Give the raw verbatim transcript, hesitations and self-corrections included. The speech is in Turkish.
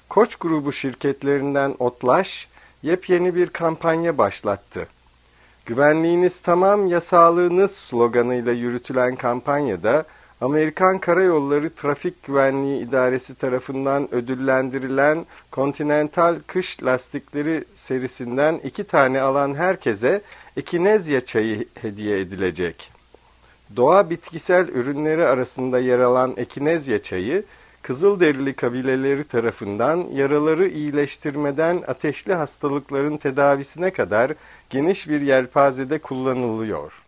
Koç grubu şirketlerinden Otlaş, yepyeni bir kampanya başlattı. Güvenliğiniz tamam, ya sağlığınız sloganıyla yürütülen kampanyada, Amerikan Karayolları Trafik Güvenliği İdaresi tarafından ödüllendirilen Continental kış lastikleri serisinden iki tane alan herkese Ekinezya çayı hediye edilecek. Doğa bitkisel ürünleri arasında yer alan Ekinezya çayı, Kızılderili kabileleri tarafından yaraları iyileştirmeden ateşli hastalıkların tedavisine kadar geniş bir yelpazede kullanılıyor.